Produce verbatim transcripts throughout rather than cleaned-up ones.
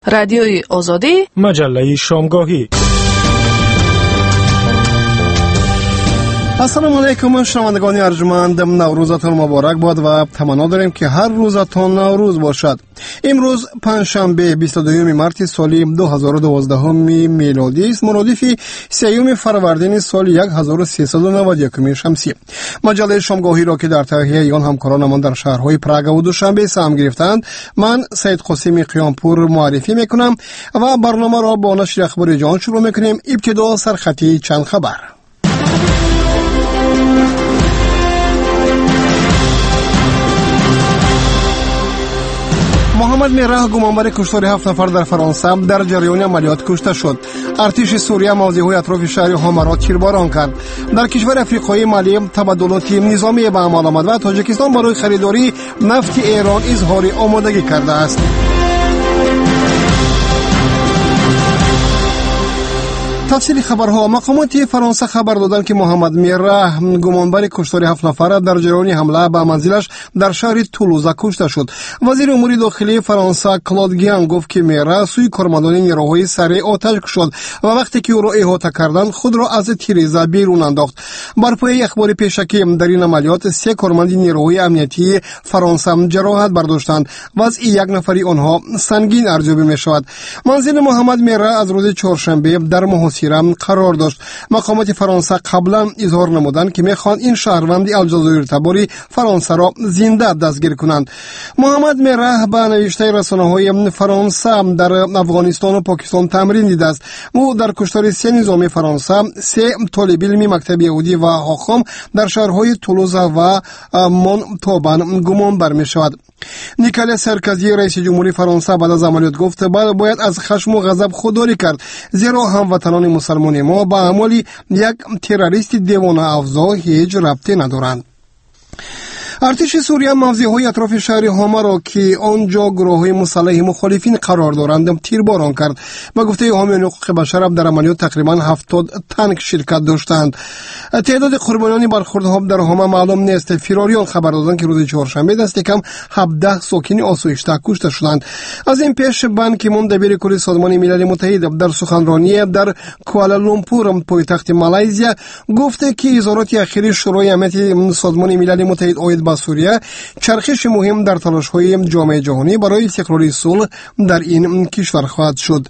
رادیوی آزادی، مجله شامگاهی. السلام علیکم شنوندگان ارجمند، نوروزتان مبارک باد و تمنا داریم که هر روزتان نوروز باشد. امروز پنجشنبه بیست و دوم مارس سال دو هزار و دوازده میلادی است، مرادف سیوم فروردین سال هزار و سیصد و نود و یک شمسی. مجله شامگاهی را که در تهیه آن همکارانمان در شهرهای پراگ و دوشنبه سهم گرفتند، من سید قاسم قیامپور معرفی میکنم و برنامه را با نشر اخبار جهان شروع میکنیم. ابتدا سرخطی چند خبر. محمد میرا گمانبر کشتار هفت نفر در فرانسه در جریان عملیات کشته شد. ارتش سوریه موضع‌های اطراف شهر حما را تیرباران کرد. در کشور افریقایی مالی تبادلات نظامی به عمل آمد و تاجیکستان برای خریداری نفت ایران اظهار آمادگی کرده است. تفصیل خبرها. مقامات فرانسه خبر دادند که محمد میرا گمانبر کشتار هفت نفر در جریان حمله به منزلش در شهر تولوزه کشته شد. وزیر امور داخلی فرانسه کلود گیان گفت که میرا سوی کارمندان نیروهای سریع آتش کشید و وقتی که او را احاطه کردند خود را از تیریزه بیرون انداخت. بر پایه اخبار پیشکی در این عملیات سه کارمند نیروهای امنیتی فرانسه جراحت برداشتند و از یک نفری آنها سنگین ارزیابی می‌شود. منزل محمد میرا از روز چهارشنبه در محاصره قرار داشت. مقامات فرانسه قبلا اظهار نمودند که میخوان این شهروند الجزایر تباری فرانسه را زنده دستگیر کنند. محمد میرا به نوشته رسانه‌های فرانسه در افغانستان و پاکستان تمرین دیده است. او در کشتار سه نظامی فرانسه، سه طالب علم مکتب یهودی و حاخام در شهرهای تولوزه و مونتوبان گمان بر می‌شود. نیکولا سرکوزی رئیس جمهوری فرانسه بعد از عملیات گفت باید از خشم و غضب خودداری کرد، زیرا هموطنان مسلمان ما با اعمال یک تروریست دیوانه افزا هیچ ربطی ندارند. ارتش سوریه موضع‌های اطراف شهر حما را که آنجا گروه‌های مسلح مخالفین قرار دارند تیرباران کرد. با گفته حامیان حقوق بشر در عملیات تقریباً هفتاد تانک شرکت داشتند. تعداد قربانیان برخوردها در حما معلوم نیست. فراریان خبر دادند که روز چهارشنبه دست کم هفده ساکن آسایشته کشته شدند. از این پیش بان کی مون دبیر کل سازمان ملل متحد در سخنرانی در کوالالامپور پایتخت مالایزیا گفته که اظهارات اخیری شورای امنیت سازمان ملل متحد آید با سوریه چرخش مهم در تلاش‌های جامعه جهانی برای استقرار صلح در این کشور خواهد شد.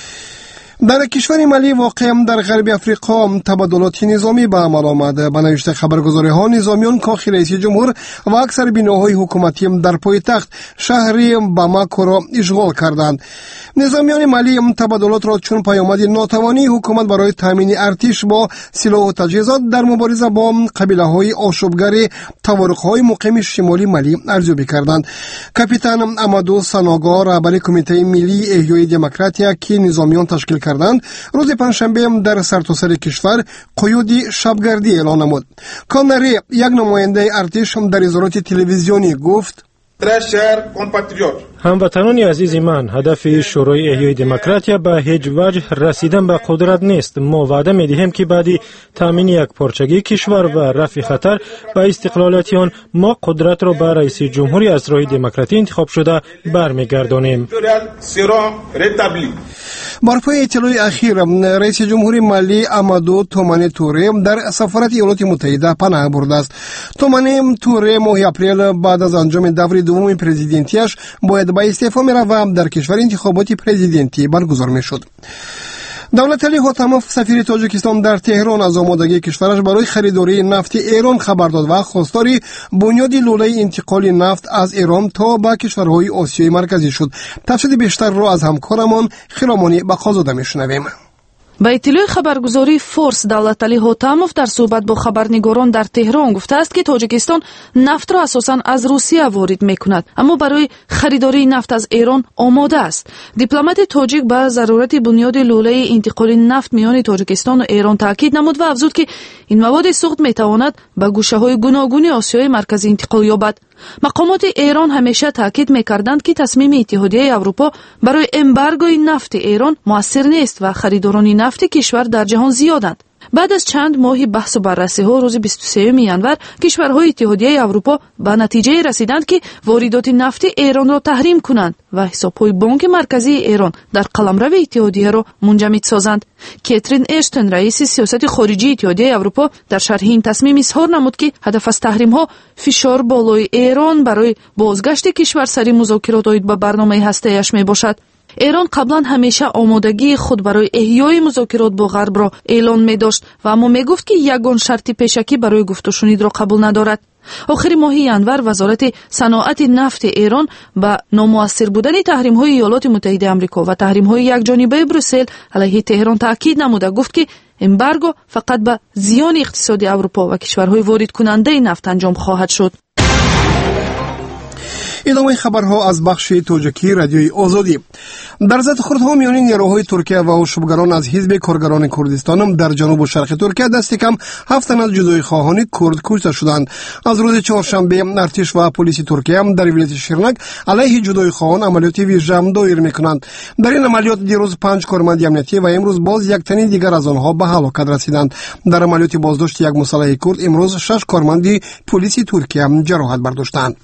در کشور مالی واقع در غرب افریقا تبادلات نظامی به عمل آمد. به نوشته خبرگزاری‌ها نظامیان کاخ رئیس جمهور و اکثر بناهای حکومتی در پایتخت شهر باماکو را اشغال کردند. نظامیان مالی تبادلات را چون پیامد ناتوانی حکومت برای تامین ارتش با سلاح و تجهیزات در مبارزه با قبیله‌های آشوبگر تفرقه‌های مقیم شمالی مالی ارزیابی کردند. کاپیتان امادو ساناگا رهبر کمیته ملی احیای دموکراتیا که نظامیان تشکیل کردند روز پنجشنبه در سرتاسر کشور قیود شبگردی اعلان نمود. کانری یک نماینده ارتش در اظهارات تلویزیونی گفت: هموطنان عزیز من، هدف شورای احیای دموکراتیا به هیچ وجه رسیدن به قدرت نیست. ما وعده می‌دهیم که بعد تامین یک پارچگی کشور و رفع خطر به استقلالیت آن، ما قدرت را به رئیس جمهوری از راه دموکراتی انتخاب شده برمیگردانیم. بر پای اطلاع اخیر رئیس جمهوری مالی امادو تومانی توره در سفارت ایالات متحده پناه برده است. تومانی توره ماه اپریل بعد از انجام دوره دوم پرزیدنتیش باید به استعفا می‌رود. در کشور انتخابات پرزیدنتی برگزار می‌شد. دولت علی حاتموف سفیر تاجیکستان در تهران از آمادگی کشورش برای خریداری نفت ایران خبر داد و خواستار بنیاد لوله انتقال نفت از ایران تا به کشورهای آسیای مرکزی شد. تفصیل بیشتر را از همکارمان خرامانی بقازاده میشنویم. با اطلاع خبرگزاری فورس دولت علی حاتموف در صحبت با خبرنگاران در تهران گفته است که تاجیکستان نفت را اساساً از روسیه وارد میکند، اما برای خریداری نفت از ایران آماده است. دیپلمات تاجیک به ضرورت بنیاد لوله انتقال نفت میان تاجیکستان و ایران تاکید نمود و افزود که این مواد سوخت میتواند به گوشه‌های گوناگون آسیای مرکزی انتقال یابد. مقامات ایران همیشه تاکید میکردند که تصمیم اتحادیه اروپا برای امبارگوی نفت ایران مؤثر نیست و خریداران نفت کشور در جهان زیادند. بعد از چند ماه بحث و بررسی ها روز بیست و سوم ینور کشورهای اتحادیه اروپا به نتیجه رسیدند که واردات نفت ایران را تحریم کنند و حسابهای بانک مرکزی ایران در قلمرو اتحادیه را منجمد سازند. کاترین اشتون رئیس سیاست خارجی اتحادیه اروپا در شرح این تصمیم اظهار نمود که هدف از تحریم ها فشار بالای ایران برای بازگشت کشور سری مذاکرات آید به برنامه هسته‌ایش می باشد. ایران قبلا همیشه آمادگی خود برای احیای مذاکرات با غرب را اعلان می داشت و اما می گفت که یگان شرط پیشکی برای گفت و شنید را قبول ندارد. آخر ماه ینور وزارت صنعت نفت ایران با نامؤثر بودن تحریم های ایالات متحده آمریکا و تحریم های یکجانبه بروسل علیه تهران تاکید نموده گفت که امبارگو فقط به زیان اقتصاد اروپا و کشورهای وارد کننده نفت انجام خواهد شد. ادامه خبرها از بخش توجکی رادیوی آزادی. در ضد خردها میان نیروهای ترکیه و اشوبگران از حزب کارگران کردستان در جنوب و شرق ترکیه دست کم هفت تن از جدایی خواهان کرد کشته شدند. از روز چهارشنبه ارتش و پلیس ترکیه در ولایت شیرنک علیه جدایی خواهان عملیات ویژه دایر میکنند. در این عملیات دیروز پنج کارمند امنیتی و امروز باز یک تن دیگر از آنها به هلاکت رسیدند. در عملیات بازداشت یک مسلح کرد امروز شش کارمند پلیس ترکیه جراحت برداشتند.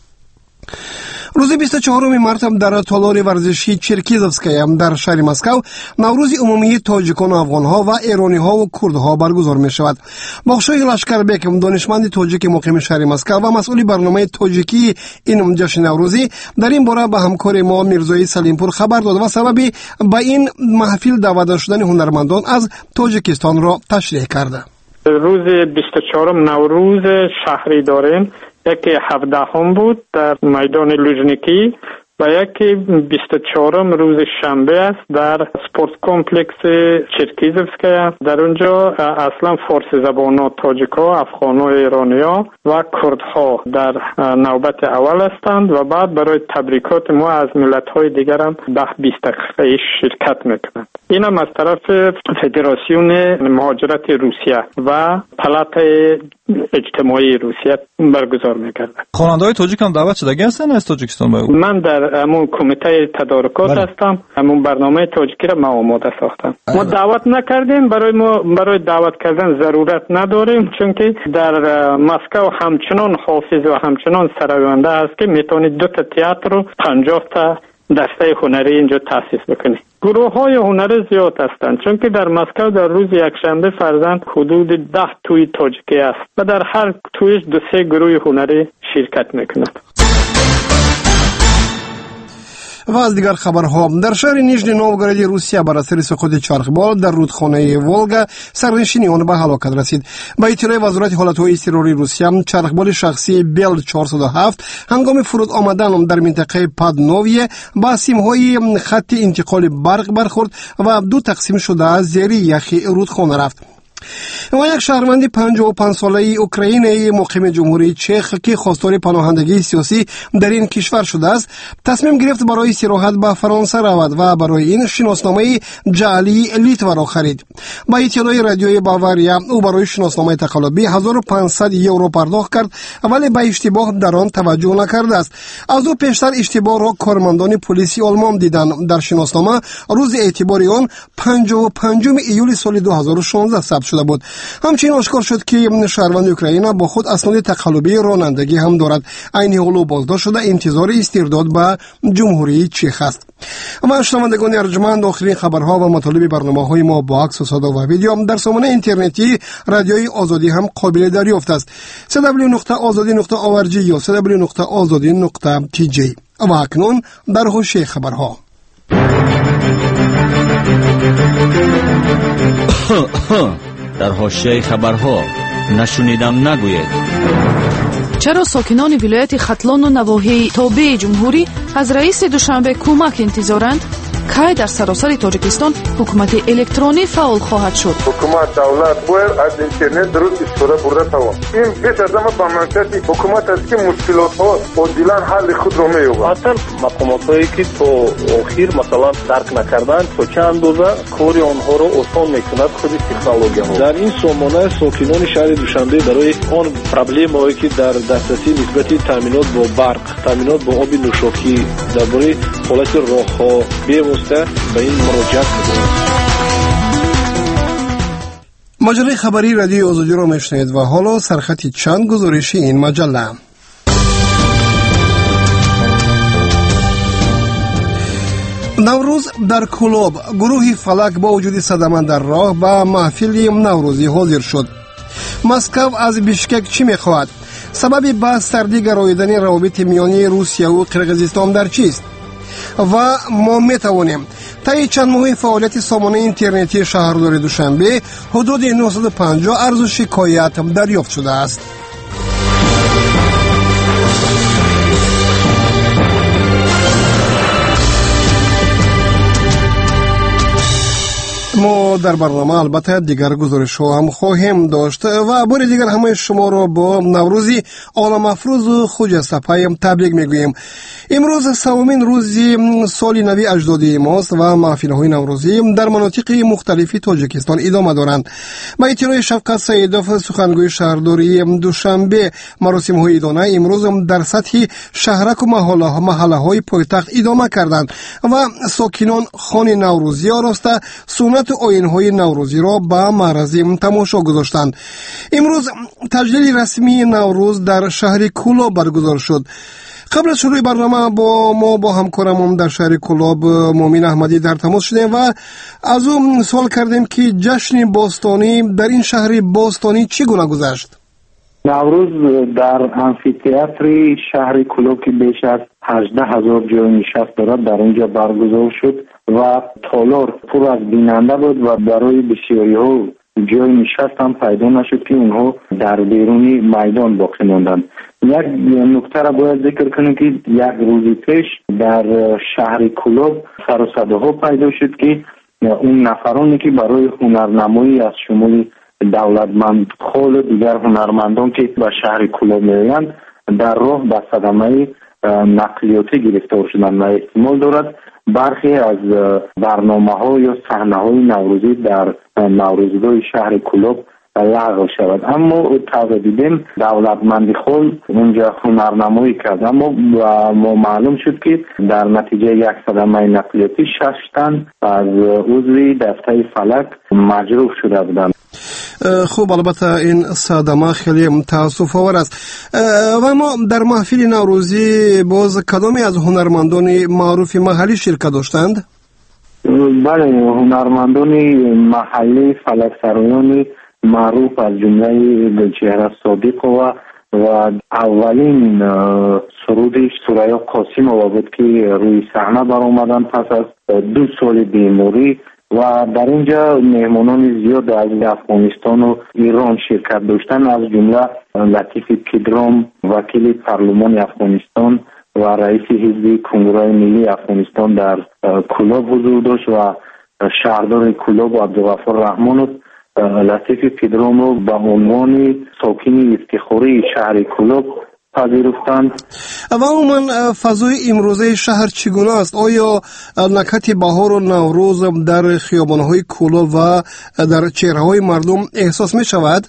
روز بیست و چهارم مارس در تالار ورزشی چرکیزوفسکایا در شهر مسکو نوروز عمومی تاجیکان و افغان‌ها و ایرانی‌ها و کردها برگزار می‌شود. بخشای لشکربک دانشمند تاجیک مقیم شهر مسکو و مسئول برنامه تاجیکی این جشن نوروزی در این باره به همکار ما میرزای سلیمپور خبر داد و سبب به این محفل دعوت شدن هنرمندان از تاجیکستان را تشریح کرده. روز بیست و چهارم نوروز شهری داریم. یکی هفدهم بود در میدان لوژنیکی و یکی بیست و چهارم روز شنبه است در سپورت کمپلکس چرکیزوفسکایا. در اونجا اصلا فارسی زبان‌ها تاجیک‌ها، افغان‌ها، ایرانی‌ها و کردها در نوبت اول هستند و بعد برای تبریکات ما از ملت‌های دیگر هم ده بیست دقیقه شرکت میکنند. این هم از طرف فدراسیون مهاجرت روسیه و پلات اجتماعی روسیه برگزار می‌کردند. خواننده‌های تاجیک هم دعوت شده هستند از تاجیکستان؟ من در همون کمیته تدارکات بله. هستم. همون برنامه تاجیکی را ما آماده ساختم. بله. ما دعوت نکردیم، برای ما برای دعوت کردن ضرورت نداریم، چون که در مسکو همچنان حافظ و همچنان سراینده است که میتونید دو تا تئاتر و پنجاه تا دسته هنری اینجا تأسیس بکنید. گروه های هنری زیاد هستند، چون که در مسکو در روز یکشنبه فرزند حدود ده توی تاجیکی است و در هر تویش دو سه گروه هنری شرکت میکنند. و از دیگر خبرها در شهر نیژنی نوگراد روسیه بر اثر سقوط چرخبال در رودخانه ولگا سرنشینان به هلاکت رسید. با اطلاع وزارت حالتهای اضطراری روسیه چرخبال شخصی بیل چهارصد و هفت هنگام فرود آمدن در منطقه پادنویه با سیم‌های خط انتقال برق برخورد و دو تقسیم شده از زیر یخ رودخانه رفت. و یک شهروند پنجاه و پنج ساله اوکراینی مقیم جمهوری چک که خواستار پناهندگی سیاسی در این کشور شده است تصمیم گرفت برای استراحت به فرانسه رود و برای این شناسنامه جعلی لیتوا را خرید. با اطلاع رادیوی باواریا او برای شناسنامه تقلبی هزار و پانصد یورو پرداخت کرد ولی به اشتباه در آن توجه نکرده است. از او پیشتر اشتباه را کارمندان پلیسی آلمان دیدند. در شناسنامه روز اعتبار آن پنجاه و پنجم ایول سال دو هزار و شانزده ثبت شده بود. همچنین آشکار شد که شهروند اوکراین با خود اسناد تقلبی رانندگی هم دارد. این حال بازداشت شده انتظار استرداد به جمهوری چک است. اما شنوندگان ارجمند آخرین خبرها و مطالب برنامه‌های ما با عکس و صدا و ویدیو در سامانه اینترنتی رادیوی آزادی هم قابل دریافت است. دبلیو دبلیو دبلیو نقطه آزادی نقطه اورگ یا دبلیو دبلیو دبلیو نقطه آزادی نقطه تی جی. و اکنون در حوزه خبرها در حاشیه خبرها نشنیدم نگوید. چرا ساکنان ولایت ختلان و نواحی تابع جمهوری از رئیس دوشنبه کمک انتظارند؟ کی در سراسر تاجیکستان حکومت الکترونی فعال خواهد شد؟ حکومت دولت باید از اینترنت درست استفاده برده تمام. این بیش از همه به منشأ حکومت است که مشکلات ها عاجلا حل خود را می‌یابد. اصلا مقامات هایی که تا آخر مثلا درک نکردند تا چند اندازه کار آنها را آسان میکند خود تکنولوژی ها. در این سامانه ساکنان شهر دوشنبه برای آن پرابلم هایی که در دسترسی نسبت تامینات با برق، تامینات با آب نوشابه، درباره حالت راهها به به این مراجعت می‌کنند. مجله خبری رادیو آزادی را میشنید و حالا سرخط چند گزارشی این مجله. نوروز در کلوب، گروه فلک با وجود صدمه در راه به محفل نوروزی حاضر شد. مسکو از بیشکک چی میخواهد؟ سبب بحث سردی گراییدن روابط میانی روسیه و قرقیزستان در چیست؟ و ما میتوانیم طی چند ماه فعالیت سامانه اینترنتی شهرداری دوشنبه حدود نهصد و پنجاه عرض و شکایت دریافت شده است. ما در برنامه البته دیگر گزارش ها هم خواهیم داشت و بار دیگر همه شما را با نوروزی عالم افروز و خجسته تبریک میگوییم. امروز سومین روزی سال نوی اجدادی ماست و محفل های نوروزی در مناطق مختلفی تاجیکستان ادامه دارند. با اطلاع شفقت سیدوف سخنگوی شهرداری دوشنبه، مراسم های ایدانه امروز در سطح شهرک و محله های پایتخت ادامه کردند و ساکنان خان نوروزی آراسته سنت آیین های نوروزی را به معرض تماشا گذاشتند. امروز تجلیل رسمی نوروز در شهر کولاب برگزار شد. قبل از شروع برنامه با ما با همکارم در شهر کولاب مومین احمدی در تماس شدیم و از او سوال کردیم که جشن باستانی در این شهر باستانی چگونه گذشت؟ نوروز در آمفی‌تئاتر شهر کولاب که بیش از هجده هزار جای نشست دارد در اونجا برگزار شد و تالار پر از بیننده بود و برای بسیاری ها جای نشست هم پیدا نشد که اونها در بیرونی میدان باقی ماندند. یک نکته را باید ذکر کنیم که یک روز پیش در شهر کولاب سر و صداها پیدا شد که اون نفرانی که برای هنرنمایی از شمول دولتمند خال دیگر هنرمندان که به شهر کولاب میآیند در راه به صدمه نقلیاتی گرفتار شدند و احتمال دارد برخی از برنامه ها یا صحنه های نوروزی در نوروزگاه شهر کولاب لغو شود. اما تا دیدیم دولتمند خال اونجا هنرنمایی کرد، اما ما معلوم شد که در نتیجه یک صدمه نقلیاتی شش تن از عضو دسته فلک مجروح شده بودند. خوب، البته این صدمه خیلی تأسف آور است. و ما در محفل نوروزی باز کدامی از هنرمندان معروف محلی شرکت داشتند؟ بله، هنرمندان محلی فلک سرایان معروف از جمله گلچهره صادق و و اولین سرود سوریا قاسمова بود که روی صحنه برآمدند پس از دو سال بیماری و در اینجا مهمانان زیاد از افغانستان و ایران شرکت داشتند، از جمله لطیف پدرام وکیل پارلمان افغانستان و رئیس حزب کنگره ملی افغانستان در کولاب حضور داشت و شهردار کولاب عبدالغفار رحمانov لطیف پدرام رو به عنوان ساکن افتخاری شهر کولاب پذیرفتند. و عموما فضای امروزه شهر چگونه است؟ آیا نکهت بهار و نوروز در خیابان‌های کولاب و در چهره‌های مردم احساس می شود؟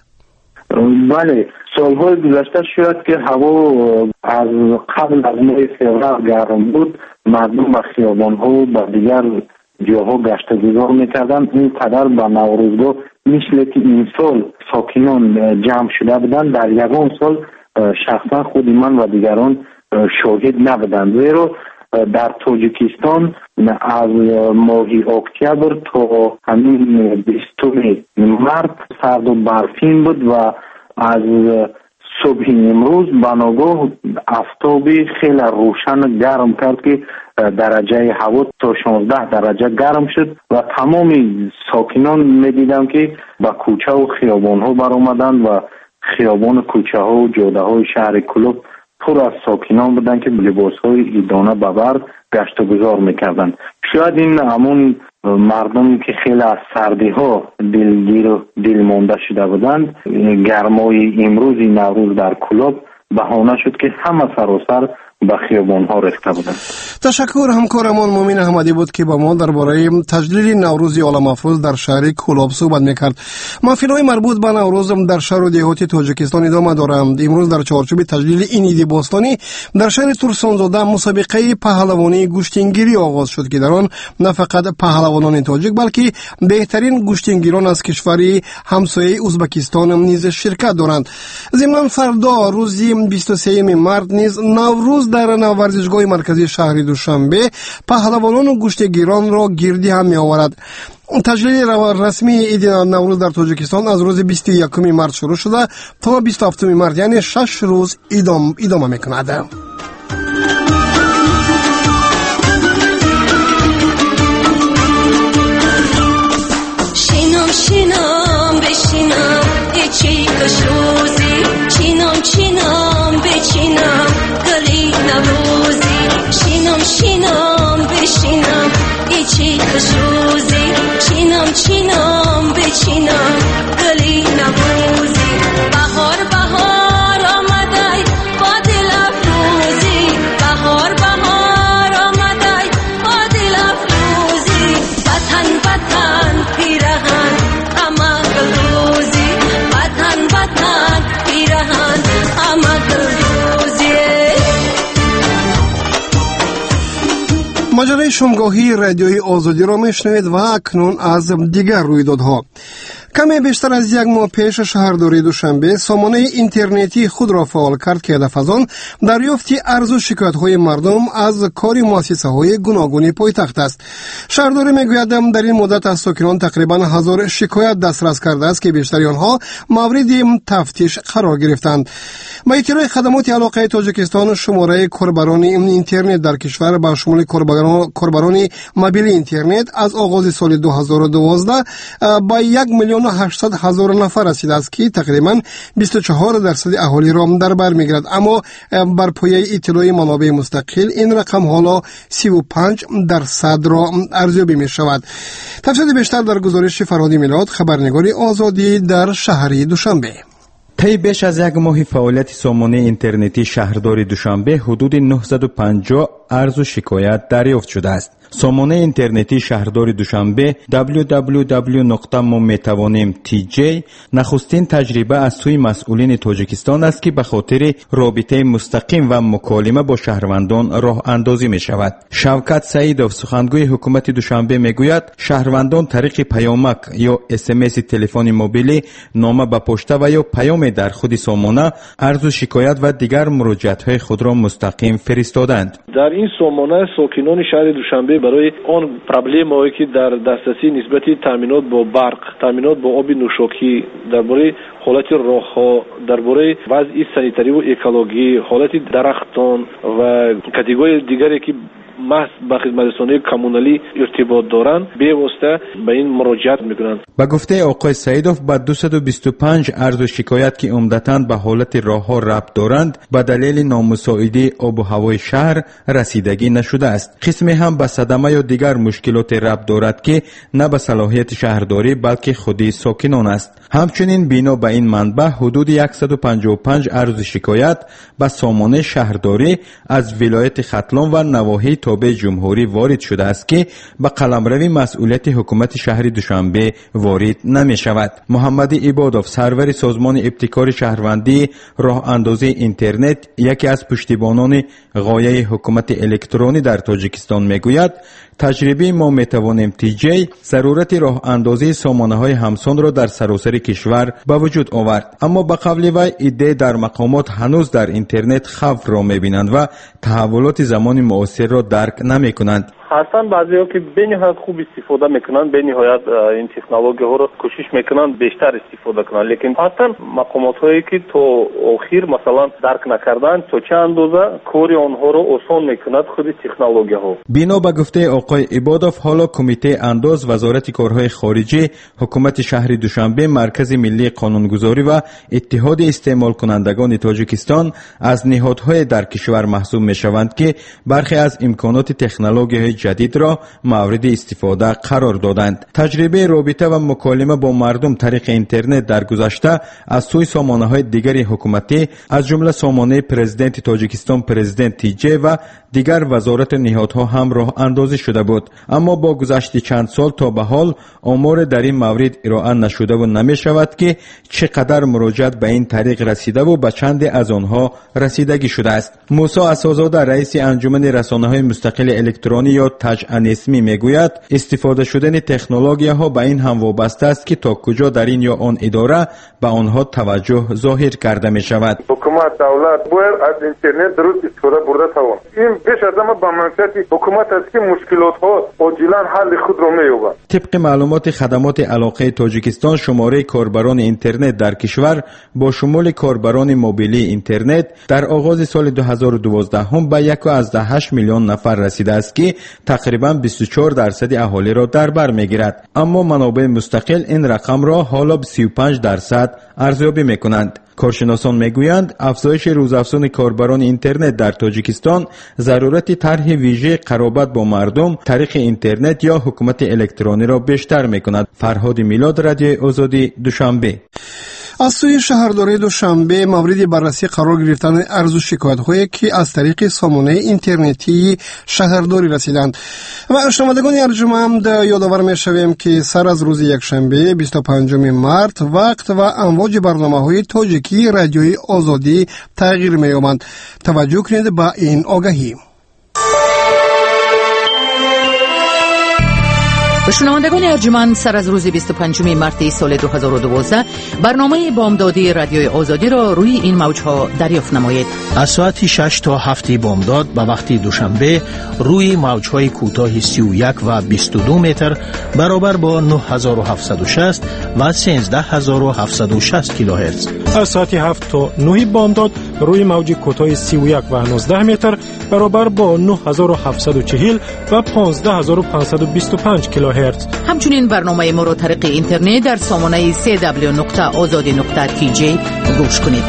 بله، سالهای گذشته شاید که هوا از قبل از ماه فوریه گرم بود، مردم به خیابان‌ها و به دیگر جاها گشت و گذار میکردن. این قدر به نوروزگاه مثل که این سال ساکنان جمع شده بودند در یگان سال شخصا خود من و دیگران شاهد نبودند، زیرا در تاجیکستان از ماه اکتبر تا همین بیستم مارس سرد و برفین بود و از صبح امروز بناگاه آفتابی خیلی روشن گرم کرد که درجه هوا تا شانزده درجه گرم شد و تمام ساکنان میدیدم که با کوچه و خیابان ها بر آمدند و خیابان کوچه ها و جاده های شهر کولاب پر از ساکنان بودن که لباس های ایدانه ببر گشت و گذار میکردند. شاید این همون مردمی که خیلی از سردی ها دلگیر و دلمانده شده بودند، گرمای امروز نوروز در کولاب بهانه شد که همه سراسر به خیابان ها ریخته بودند. تشکر. همکارمان مومن احمدی بود که با ما درباره تجلیل نوروز عالم افروز در شهر کولاب صحبت میکرد. محفل‌های مربوط به نوروز در شهر و دهات تاجیکستان ادامه دارند. امروز در چارچوب تجلیل این عید باستانی در شهر تورسانزاده مسابقه پهلوانی گوشتینگیری آغاز شد که در آن نه فقط پهلوانان تاجیک بلکه بهترین گوشتینگیران از کشوری همسایه ازبکستان نیز شرکت دارند. ضمن فردا روز بیست و سوم مارس نیز نوروز در ورزشگاه مرکزی شهر دوشنبه پهلوانان و گوشتگیران را گردی هم می آورد. تجلیل رسمی عید نوروز در تاجیکستان از روز بیست و یکم مارس شروع شده تا بیست و هفتم مارس یعنی شش روز ادامه ادامه میکند. شینم شینم بشینم ایچی کشوزی چینم چینم بچینم گلی نوروزی شینم شینم بشینم ایچی کشوزی چینم چینم بچینم گلی نوروزی بهار بهار آمدای با دل افروزی بهار بهار آمدای با دل افروزی وطن وطن پیرهن اما گلروزی وطن وطن پیرهن اما گلروزی. ماجرای شامگاهی رادیوی آزادی را میشنوید و اکنون از دیگر رویدادها. کمی بیشتر از یک ماه پیش شهرداری دوشنبه سامانه اینترنتی خود را فعال کرد که هدف از آن دریافت عرض و شکایت‌های مردم از کار مؤسسه‌های گوناگون پایتخت است. شهرداری میگوید در این مدت از ساکنان تقریباً هزار شکایت دسترس کرده است که بیشتر آنها مورد تفتیش قرار گرفتند. با اطلاع خدمات علاقه تاجیکستان شماره کاربران اینترنت در کشور با شمول کاربران موبیل اینترنت از آغاز سال دو هزار و دوازده با یک میلیون و هشتصد هزار نفر رسیده است که تقریباً بیست و چهار درصد اهالی را در بر میگیرد، اما بر پایه اطلاع منابع مستقل این رقم حالا سی و پنج درصد را ارزیابی می شود. تفصیل بیشتر در گزارش فرهاد میلاد، خبرنگاری آزادی در شهر دوشنبه. طی بیش از یک ماه فعالیت سامانه اینترنتی شهرداری دوشنبه حدود نهصد و پنجاه عرض و شکایت دریافت شده است. سامانه اینترنتی شهرداری دوشنبه دبلیو دبلیو دبلیو نقطه ما میتوانیم تی جی نخستین تجربه از سوی مسئولین تاجیکستان است که به خاطر رابطه مستقیم و مکالمه با شهروندان راه اندازی می شود. شوکت سعیدوف سخنگوی حکومت دوشنبه میگوید شهروندان طریق پیامک یا اس ام اس تلفن موبیلی، نامه به پشته و یا پیام در خود سامانه عرض و شکایت و دیگر مراجعت های خود را مستقیم فرستادند. در این سامانه ساکنان شهر دوشنبه برای آن پرابلم‌هایی که در دسترسی نسبتی تامینات با برق، تامینات با آب نوشابه، درباره حالت راه‌ها، درباره وضع سانیتاری و اکولوژی، حالت درختان و کاتگوری دیگری که محض به خدمت‌رسانی کمونالی ارتباط دارند به واسطه به این مراجعت میکنند. با گفته آقای سعیدوف با دویست و بیست و پنج عرض و شکایت که عمدتاً به حالت راه‌ها ربط دارند به دلیل نامساعدی آب و هوای شهر رسیدگی نشده است. قسمی هم به صدمه یا دیگر مشکلات ربط دارد که نه به صلاحیت شهرداری بلکه خودی ساکنان است. همچنین بنا به این منبع حدود صد و پنجاه و پنج عرض شکایت به سامانه شهرداری از ولایت ختلان و نواحی تابع جمهوری وارد شده است که به قلمرو مسئولیت حکومت شهر دوشنبه وارد نمی شود. محمد عبادوف سرور سازمان ابتکار شهروندی راه اندازی اینترنت، یکی از پشتیبانان غایه حکومت الکترونی در تاجیکستان میگوید تجربه ما میتوانیم تی جی ضرورت راه اندازی سامانه های همسان را در سراسر کشور به وجود آورد، اما به قول وی ایده در مقامات هنوز در اینترنت خوف را میبینند و تحولات زمان معاصر را درک نمی کنند. هستن بعضی‌ها که به نهایت خوب استفاده میکنن، به نهایت این تکنولوژی ها رو کوشش میکنن بیشتر استفاده کنن، لیکن هستن مقامات هایی که تو آخر مثلا درک نکردن تو چه اندازه کاری آنها رو آسان میکند خود تکنولوژی ها. بنا به گفته آقای عبادوف حالا کمیته انداز وزارت کارهای خارجی حکومت شهر دوشنبه، مرکز ملی قانونگذاری و اتحاد استعمال کنندگان تاجیکستان از نهادهای در کشور محسوب میشوند که برخی از امکانات تکنولوژی جدید را مورد استفاده قرار دادند. تجربه رابطه و مکالمه با مردم طریق اینترنت در گذشته از سوی سامانه‌های دیگر حکومتی از جمله سامانه پرزیدنت تاجیکستان پرزیدنت تیجه و دیگر وزارت نهادها هم راه اندازی شده بود، اما با گذشت چند سال تا به حال آمار در این مورد ارائه نشده و نمی شود که چقدر مراجعت به این طریق رسیده و به چند از آنها رسیدگی شده است. موسی اساس‌زاده رئیس انجمن رسانه‌های مستقل الکترونی یا تج‌انسمی میگوید استفاده شدن تکنولوژی‌ها به این هم وابسته است که تا کجا در این یا آن اداره به آنها توجه ظاهر کرده می شود. حکومت دولت باید از اینترنت درست استفاده برده توان. این بیش از همه به منفعت حکومت است که مشکلات ها عاجلا حل خود را می‌یابد. طبق معلومات خدمات علاقه تاجیکستان شماره کاربران اینترنت در کشور با شمول کاربران موبیلی اینترنت در آغاز سال دو هزار و دوازده هم به یک و از ده هشت میلیون نفر رسیده است که تقریبا بیست و چهار درصد اهالی را در بر میگیرد، اما منابع مستقل این رقم را حالا به سی و پنج درصد ارزیابی میکنند. کارشناسان میگویند افزایش روزافزون کاربران اینترنت در تاجیکستان ضرورت طرح ویژه قرابت با مردم طریق اینترنت یا حکومت الکترونی را بیشتر میکند. فرهاد میلاد، رادیو آزادی، دوشنبه. از سوی شهرداری دوشنبه مورد بررسی قرار گرفتن عرض و شکایت‌هایی که از طریق سامانه اینترنتی شهرداری رسیدند. و شنوندگان ارجمند یادآور می‌شویم که سر از روز یکشنبه بیست و پنجم مارس وقت و امواج برنامه‌های تاجیکی رادیوی آزادی تغییر می‌یابند. توجه کنید به این آگهی. شنوندگان ارجمند، سر از روز بیست و پنجم مارس سال دو هزار و دوازده برنامه بامدادی رادیوی آزادی را روی این موج‌ها دریافت نمایید. از ساعت شش تا هفت بامداد به وقت دوشنبه روی موج‌های کوتاه سی و یک و بیست و دو متر برابر با نه هزار و هفتصد و شصت و سیزده هزار و هفتصد و شصت کیلوهرتز. از ساعت هفت تا نه بامداد روی موج کوتاه سی و یک و نوزده متر برابر با نه هزار و هفتصد و چهل و پانزده هزار و پانصد و بیست و پنج کیلوهرتز. همچنین برنامه ما را طریق اینترنت در سامانه سی دبلیو نقطه آزادی نقطه تی جی گوش کنید.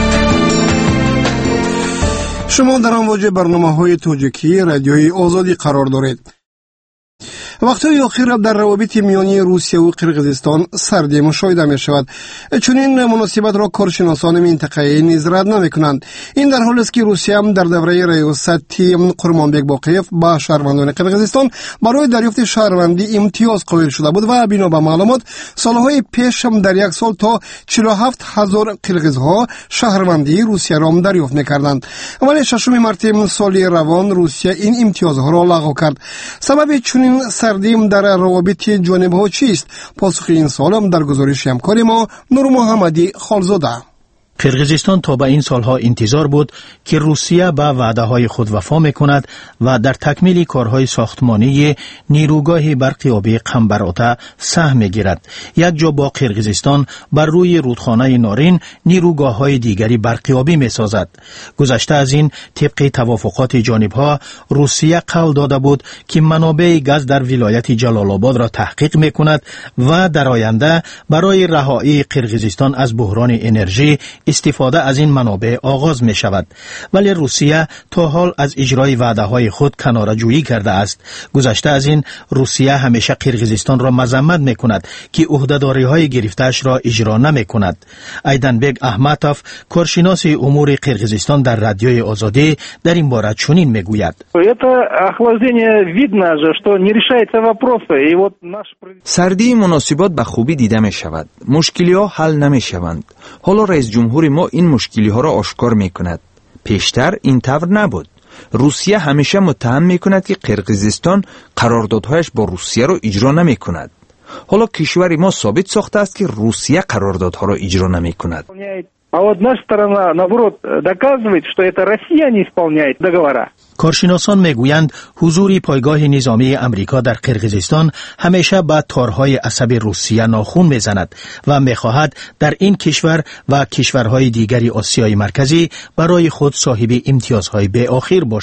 شما در امواج برنامه‌های تاجیکی رادیوی آزادی قرار دارید. وقتی اخیر در روابط میانی روسیه و قرقیزستان سردی مشاهده می شود. چون این مناسبت را کارشناسان منطقه‌ای نیز رد نمی کنند. این در حالی است که روسیه هم در دوره ریاستی قرمانبک باقیف با شهروندان قرقیزستان برای دریافت شهروندی امتیاز قائل شده بود و بنا به معلومات سالهای پیش هم در یک سال تا چهل و هفت هزار قرقیزها شهروندی روسیه را دریافت می‌کردند. ولی ششم مارس سال روان روسیه این امتیازها را لغو کرد. سبب چنین سردیم در روابط جانب‌ها چیست؟ پاسخ این سوال در گزارش همکار ما نور محمدی خالزاده. قرقیزستان تا به این سالها انتظار بود که روسیه به وعده‌های خود وفا می‌کند و در تکمیل کارهای ساختمانی نیروگاه برق آبی قنبرآتا سهم می‌گیرد. یک جا با قرقیزستان بر روی رودخانه نارین نیروگاه‌های دیگری برق آبی می‌سازد. گذشته از این طبق توافقات جانب‌ها روسیه قول داده بود که منابع گاز در ولایت جلال آباد را تحقیق می‌کند و در آینده برای رهایی قرقیزستان از بحران انرژی استفاده از این منابع آغاز می شود. ولی روسیه تا حال از اجرای وعده های خود کناره‌جویی کرده است. گذشته از این روسیه همیشه قرقیزستان را مذمت می کند که عهده‌داری های گرفته‌اش را اجرا نمی کند. ایدنبگ احمدوف کارشناس امور قرقیزستان در رادیوی آزادی در این باره چنین می گوید. سردی مناسبات به خوبی دیده می شود. مشکلی ها حل نمی شوند. حالا رئیس جمهور ما این مشکلی ها را آشکار می کند. پیشتر این طور نبود. روسیه همیشه متهم می کند که قرقیزستان قراردادهایش با روسیه را اجرا نمی کند. حالا کشور ما ثابت ساخته است که روسیه قراردادها را اجرا نمی کند. А вот наша сторона, наоборот, доказывает, что это Россия не исполняет договора. کارشناسان میگویند حضور پایگاه نظامی امریکا در قرقیزستان همیشه به تارهای عصب روسیه ناخون میزند و میخواهد در این کشور و کشورهای دیگری آسیای مرکزی برای خود صاحب امتیازهای به آخر باشد.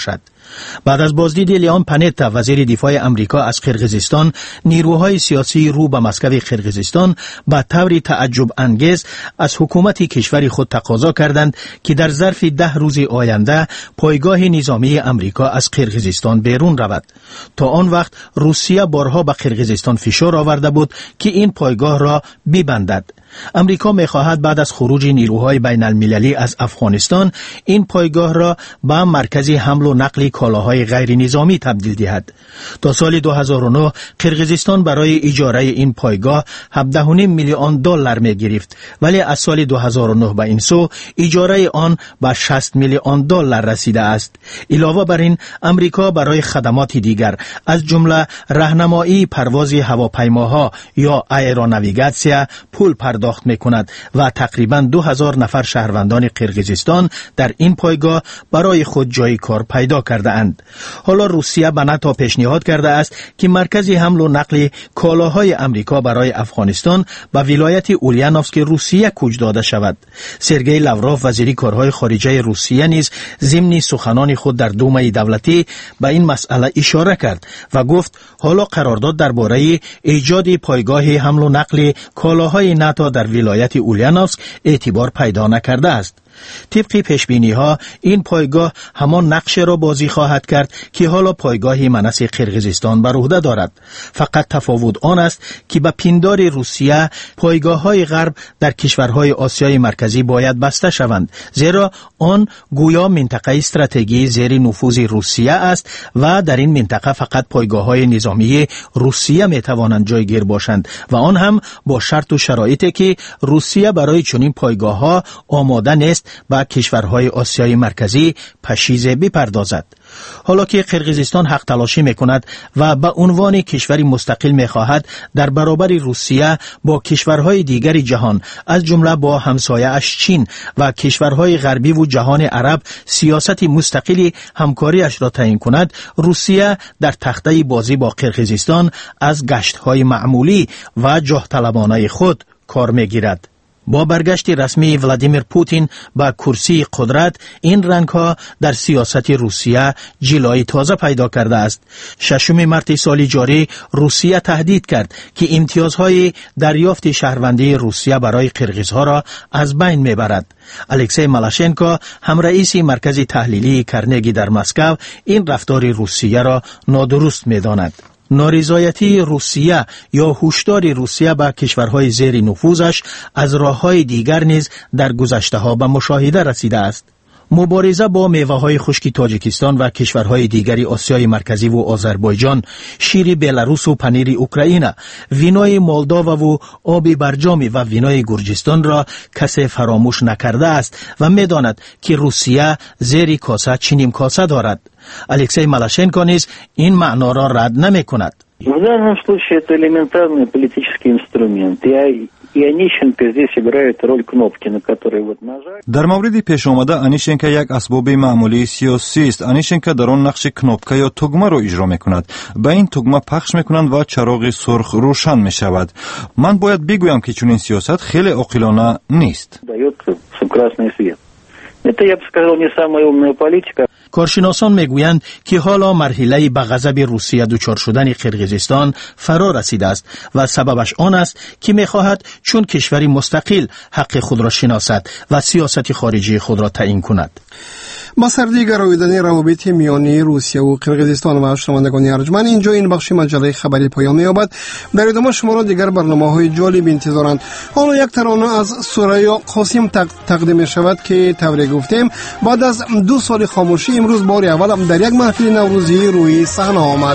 بعد از بازدید لیان پانتا وزیر دفاع امریکا از قرقیزستان، نیروهای سیاسی رو به مسکو قرقیزستان به طور تعجب انگیز از حکومت کشور خود تقاضا کردند که در ظرف ده روز آینده پایگاه نظامی امریکا از قرقیزستان بیرون رود. تا آن وقت روسیه بارها به قرقیزستان فشار آورده بود که این پایگاه را ببندد. امریکا می‌خواهد بعد از خروج نیروهای بین المللی از افغانستان این پایگاه را به مرکز حمل و نقل کالاهای غیر نظامی تبدیل دهد. تا سال دو هزار و نه قرقیزستان برای اجاره این پایگاه هفده و نیم میلیون دلار می‌گرفت، ولی از سال دو هزار و نه به این سو اجاره آن به شصت میلیون دلار رسیده است. علاوه بر این امریکا برای خدمات دیگر از جمله راهنمایی پرواز هواپیماها یا ایروناویگاسیا پول پرداخت می‌کند و تقریباً دو هزار نفر شهروندان قرقیزستان در این پایگاه برای خود جای کار پیدا کرده اند. حالا روسیه به ناتو پیشنهاد کرده است که مرکز حمل و نقل کالاهای امریکا برای افغانستان به ولایت اولیانوفسک روسیه کوچ داده شود. سرگئی لاوروف وزیر کارهای خارجه روسیه نیز ضمن سخنان خود در دومای دولتی به این مسئله اشاره کرد و گفت حالا قرارداد درباره ایجاد پایگاه حمل و نقل کالاهای ناتو در ولایت اولیانوفسک اعتبار پیدا نکرده است. طبق پیشبینی ها این پایگاه همان نقش را بازی خواهد کرد که حالا پایگاه منس قرقیزستان بر عهده دارد. فقط تفاوت آن است که به پندار روسیه پایگاه های غرب در کشورهای آسیای مرکزی باید بسته شوند، زیرا آن گویا منطقه استراتژی زیر نفوذ روسیه است و در این منطقه فقط پایگاه های نظامی روسیه می توانند جایگیر باشند و آن هم با شرط و شرایطی که روسیه برای چنین پایگاه ها آماده نیست با کشورهای آسیای مرکزی پشیزه بپردازد. حالا که قرقیزستان حق تلاشی میکند و به عنوان کشوری مستقل میخواهد در برابر روسیه با کشورهای دیگر جهان از جمله با همسایه اش چین و کشورهای غربی و جهان عرب سیاست مستقلی همکاریش را تعیین کند، روسیه در تخته بازی با قرقیزستان از گشت‌های معمولی و جاه طلبانه خود کار میگیرد. با برگشت رسمی ولادیمیر پوتین به کرسی قدرت، این رنگ‌ها در سیاست روسیه جلوه تازه پیدا کرده است. ششم مارس سال جاری روسیه تهدید کرد که امتیازهای دریافت شهروندی روسیه برای قرقیزها را از بین میبرد. الکسی مالاشنکو، هم رئیس مرکز تحلیلی کرنگی در مسکو، این رفتار روسیه را نادرست می‌داند. نارضایتی روسیه یا هشدار روسیه به کشورهای زیر نفوذش از راه‌های دیگر نیز در گذشته‌ها به مشاهده رسیده است. مبارزه با میوه‌های خشک تاجیکستان و کشورهای دیگری آسیای مرکزی و آذربایجان، شیر بلاروس و پنیر اوکراین، وینای مولداوا و آب برجام و وینای گرجستان را کسی فراموش نکرده است و می‌داند که روسیه زیر کاسه چنین کاسه دارد. الکسی مالاشنکو نیز این معنا را رد نمی‌کند. В данном случае это элементарный политический инструмент. Я и Онищенко здесь играет роль кнопки, на которой вот нажать. در مورد پیش آمده انیشنکا یک اسباب معمولی سیاسی است. انیشنکا در آن نقش کنوپکا یا تگمه را اجرا میکند. به این تگمه پخش میکنند و چراغ سرخ روشن میشود. من باید بگویم که چنین سیاست خیلی عاقلانه نیست. دает красный свет. Это, я бы сказал, не самая умная политика. کارشناسان میگویند که حالا مرحله به غضب روسیه دچار شدن قرقیزستان فرا رسیده است و سببش آن است که میخواهد چون کشوری مستقل حق خود را شناسد و سیاست خارجی خود را تعیین کند. با سردی گرویدن روابط میانی روسیه و قرقیزستان و شنوندگان ارجمند، اینجا این بخش مجله خبری پایان می‌یابد. در ادامه شما را دیگر برنامه‌های جالب انتظارند. حالا یک ترانه از سوریا قاسم تقدیم می‌شود که طوری گفتیم بعد از دو سال خاموشی امروز بار اول در یک محفل نوروزی روی صحنه آمد.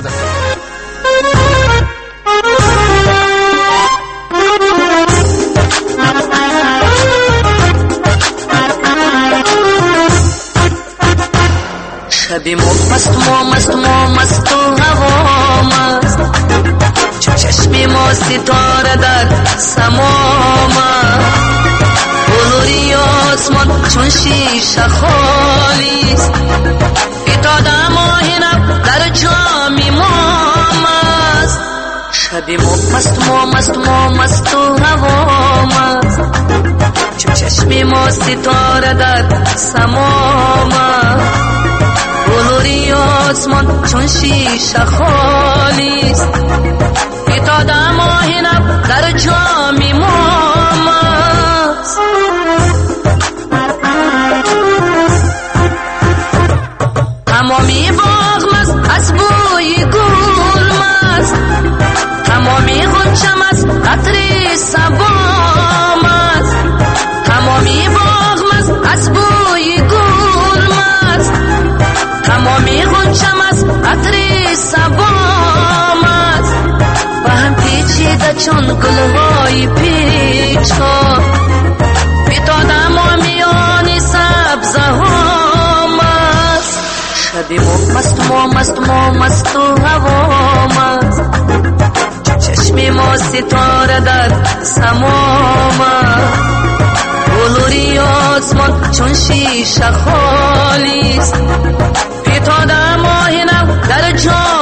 شبی مست ما مست ما مست و هوا مست، چشمی ما ستاره در سما مست، بلوری آسمان چون شیشه خالیست، فتاده ماهینم در جامی ما مست. شبی ما مست ما مست ما مست و هوا مست، چشمی ما ستاره در سما مست، بلوری آسمان چون شیشه خالیست پیتاده ماه نب در جامی مام است تمامی باغ مست از بوی گل مست تمامی غنچه مست قطری سبا مست تمامی باغ مست از بوی گل مست تمامی غنچه مست قطری سبا مست و هم پیچیده چون گلهای پیچان بیتاده ما میانی سبزه ها مست شبی ما مست ما مست ما مست و هوا مست چشمی ما ستاره در سما مست بلوری آسمان چون شیشه خالیست پیتاده ماه نو در جا